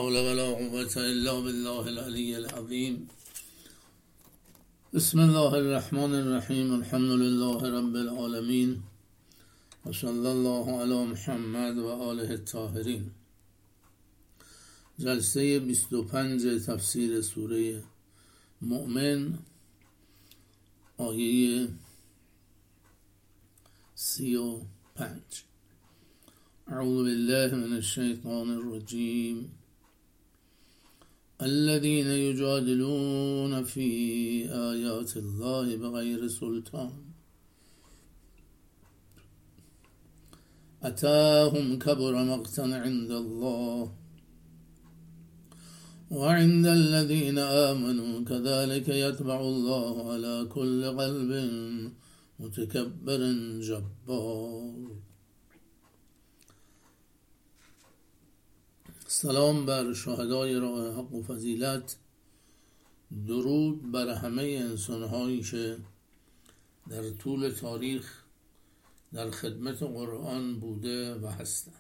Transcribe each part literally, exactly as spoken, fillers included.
حول ولا قوة إلا بالله العلي العظيم. بسم الله الرحمن الرحیم. الحمد لله رب العالمین و صلی الله علی محمد و آله الطاهرین. جلسه بیست و پنج تفسیر سوره مؤمن، آیه سی و پنج. اعوذ بالله من الشیطان الرجیم. الذين يجادلون في آيات الله بغير سلطان أتاهم كبر مقتا عند الله وعند الذين آمنوا كذلك يطبع الله على كل قلب متكبر جبار. سلام بر شهدای راه حق و فضیلت، درود بر همه انسان‌هایی که در طول تاریخ در خدمت قرآن بوده و هستند.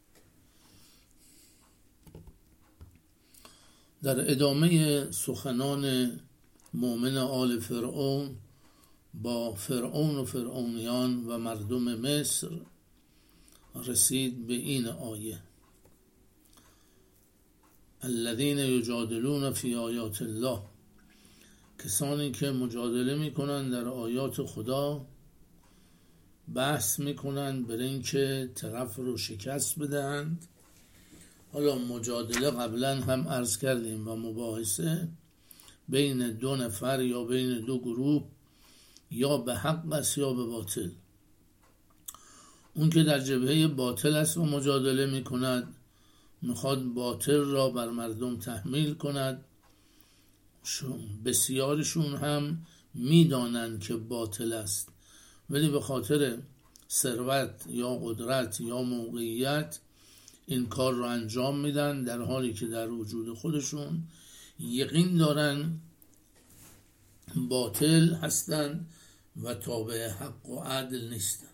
در ادامه سخنان مؤمن آل فرعون با فرعون و فرعونیان و مردم مصر رسید به این آیه: الذين یجادلون فی آیات الله، کسانی که مجادله میکنن در آیات خدا، بحث میکنن برای اینکه طرف رو شکست بدهند. حالا مجادله قبلا هم عرض کردیم و مباحثه بین دو نفر یا بین دو گروه، یا به حق است یا به باطل. اون که در جبهه باطل است و مجادله میکند، میخواد باطل را بر مردم تحمیل کند. بسیارشون هم میدانند که باطل است، ولی به خاطر ثروت یا قدرت یا موقعیت این کار را انجام میدن، در حالی که در وجود خودشون یقین دارن باطل هستند و تابع حق و عدل نیستند.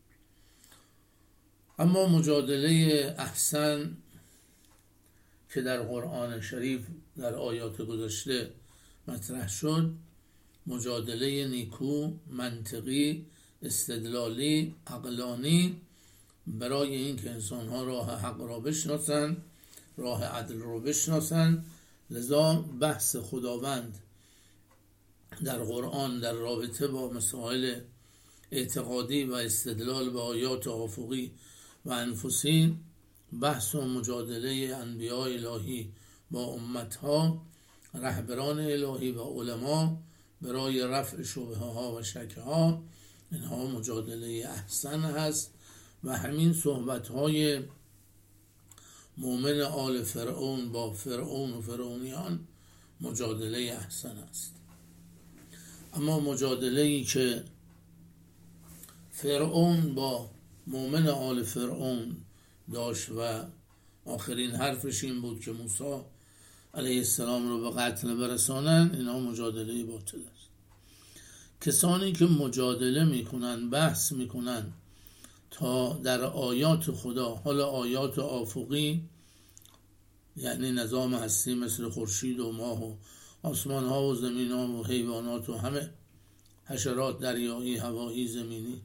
اما مجادله احسن که در قرآن شریف در آیات گذشته مطرح شد، مجادله نیکو، منطقی، استدلالی، عقلانی، برای این که انسان‌ها راه حق را بشناسند، راه عدل را بشناسند. لذا بحث خداوند در قرآن در رابطه با مسائل اعتقادی و استدلال به آیات آفقی و انفسی، بحث و مجادله انبیاء الهی با امتها، رهبران الهی و علما برای رفع شبهه ها و شکه ها، اینها مجادله احسن هست. و همین صحبت های مؤمن آل فرعون با فرعون و فرعونیان مجادله احسن است. اما مجادله ای که فرعون با مؤمن آل فرعون داشت و آخرین حرفش این بود که موسی علیه السلام رو به قتل برسانن، اینا مجادله باطل است. کسانی که مجادله میکنن، بحث میکنن تا در آیات خدا، حالا آیات آفقی یعنی نظام هستی مثل خورشید و ماه و آسمان ها و زمین ها و حیوانات و همه حشرات دریایی، هوایی، زمینی،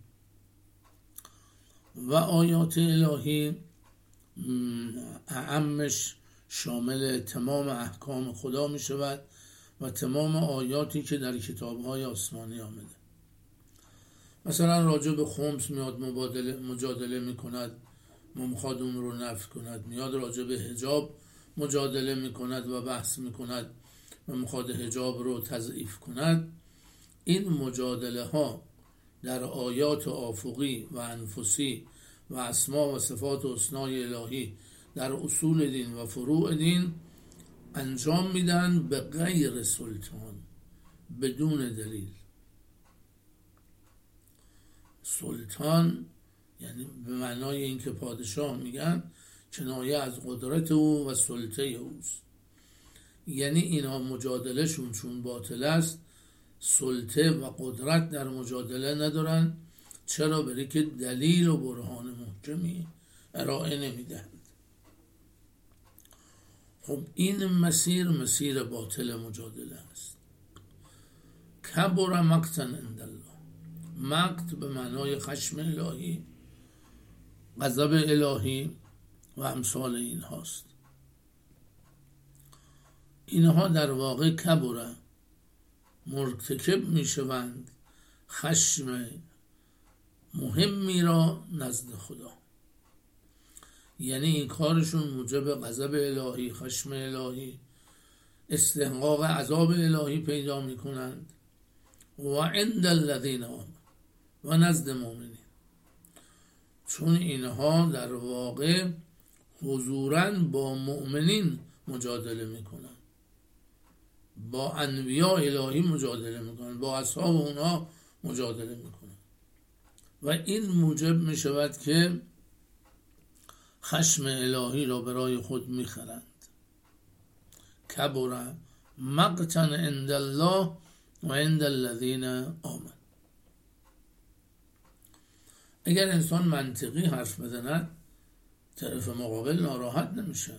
و آیات الهی اعمش شامل تمام احکام خدا می شود و تمام آیاتی که در کتاب‌های آسمانی آمده. مثلا راجع به خمس میاد مبادله مجادله می کند، میخواد اون رو نفی کند. میاد راجع به حجاب مجادله می کند و بحث می کند و میخواد حجاب رو تضعیف کند. این مجادله ها در آیات آفقی و انفسی و اسما و صفات و حسنای الهی در اصول دین و فروع دین انجام میدن به غیر سلطان، بدون دلیل. سلطان یعنی به معنای این که پادشاه، میگن کنایه از قدرت او و سلطه اوست. یعنی اینا مجادلهشون چون باطل است، سلطه و قدرت در مجادله ندارن. چرا؟ برای که دلیل و برهان محکمی ارائه نمیدهند. خب این مسیر مسیر باطل مجادله است. کبر مقتا عند الله، مقت به معنای خشم الهی، غضب الهی و امثال این هاست. اینها در واقع کبر مرتکب می شوند خشم مهمی را نزد خدا، یعنی این کارشون موجب غضب الهی، خشم الهی، استحقاق عذاب الهی پیدا می کنند. و عند الذین آمنوا، و نزد مؤمنین، چون اینها در واقع حضوراً با مؤمنین مجادله می کنند، با انبیاء الهی مجادله می کنند، با اصحاب اونها مجادله می کنند و این موجب می شود که خشم الهی را برای خود می خرند. کبر مقتا عند الله و عند الذین آمنوا. اگر انسان منطقی حرف بزند طرف مقابل ناراحت نمیشه،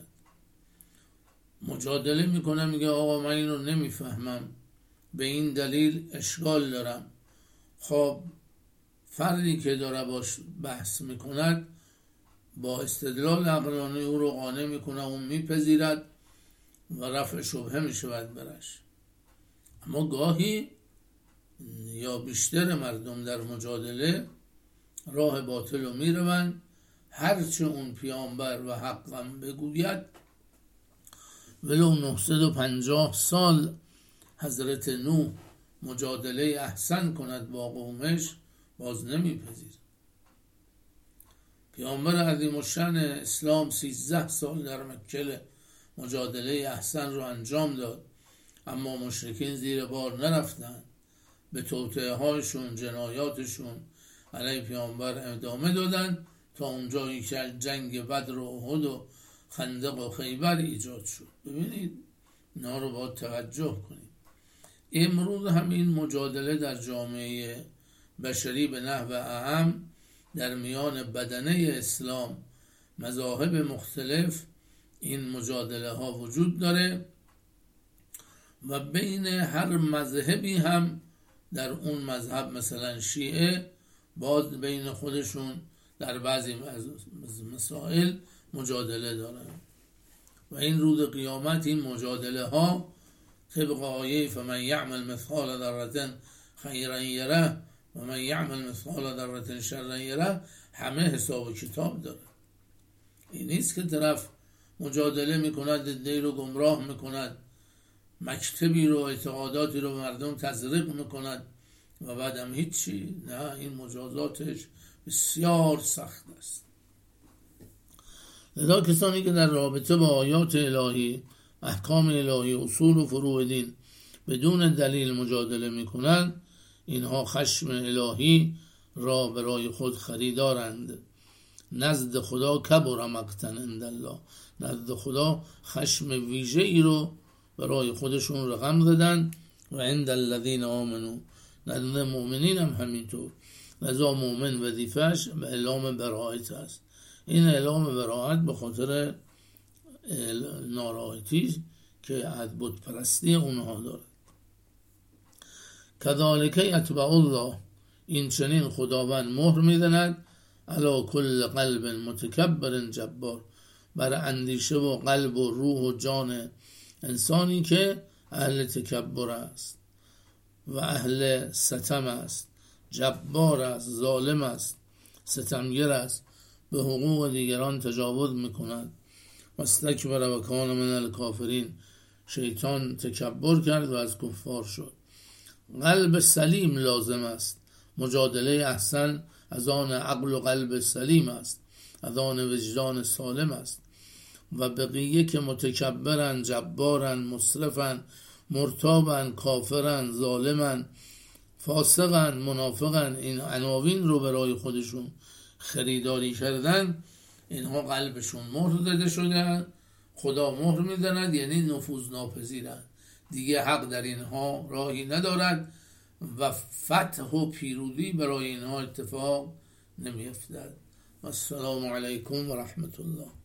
مجادله میکنه، میگه آقا من اینو نمیفهمم، به این دلیل اشکال دارم. خب فردی که داره باش بحث میکند با استدلال عقلانی او رو قانع میکنه، اون میپذیرد و رفع شبهه میشود برش. اما گاهی یا بیشتر مردم در مجادله راه باطل رو میروند، هرچه اون پیامبر و حقم بگوید ولو نهصد و پنجاه سال حضرت نوح مجادله احسن کند با قومش باز نمیپذیر. پیامبر عظیم الشأن اسلام سیزده سال در مکه مجادله احسن رو انجام داد، اما مشرکین زیر بار نرفتن، به توطئه هاشون، جنایاتشون علیه پیامبر ادامه دادن تا اونجایی که جنگ بدر و احد و خندق و خیبر ایجاد شد. ببینید اینا رو باید توجه کنید. امروز همین مجادله در جامعه بشری به نحو اعم در میان بدنه اسلام، مذاهب مختلف، این مجادله ها وجود داره و بین هر مذهبی هم در اون مذهب، مثلا شیعه، باز بین خودشون در بعضی مسائل مجادله دارن و این روز قیامت این مجادله ها طبق آیه فمن یعمل مثقال ذره خیرا یره و من یعمل مثقال ذره شرا یره همه حساب و کتاب داره. این نیست که طرف مجادله میکند، دی رو گمراه میکند، مکتبی رو، اعتقاداتی رو مردم تزریق میکند و بعدم هیچی. نه، این مجازاتش بسیار سخت است. لذا کسانی که در رابطه با آیات الهی، احکام الهی، اصول و فروع دین بدون دلیل مجادله میکنند، اینها خشم الهی را برای خود خریدارند. نزد خدا کبر مقتا عند الله، نزد خدا خشم ویژه ای رو برای خودشون رقم زدن. و عند الذین آمنوا، نزد مؤمنین هم همینطور. لذا مؤمن وظیفه‌اش به اعلام براءت است. این اعلام براءت به خاطر ناراحتی که از بت پرستی اونها دارد. کذالک یطبع الله، این چنین خداوند مهر میزند علی کل قلب متکبر جبار، بر اندیشه و قلب و روح و جان انسانی که اهل تکبر است و اهل ستم است، جبار است، ظالم است، ستمگر است، به حقوق دیگران تجاوز میکند. و استکبر و کان من الکافرین، شیطان تکبر کرد و از کفار شد. قلب سلیم لازم است. مجادله احسن از آن عقل و قلب سلیم است، از آن وجدان سالم است. و بقیه که متکبرن، جبارن، مسرفن، مرتابن، کافرن، ظالمن، فاسقن، منافقن، این عناوین رو برای خودشون خریداری کردن، اینها قلبشون مهر داده شدن، خدا مهر میزند، یعنی نفوذ ناپذیرن، دیگه حق در اینها راهی ندارد و فتح و پیروزی برای اینها اتفاق نمیافتد. السلام علیکم و رحمت الله.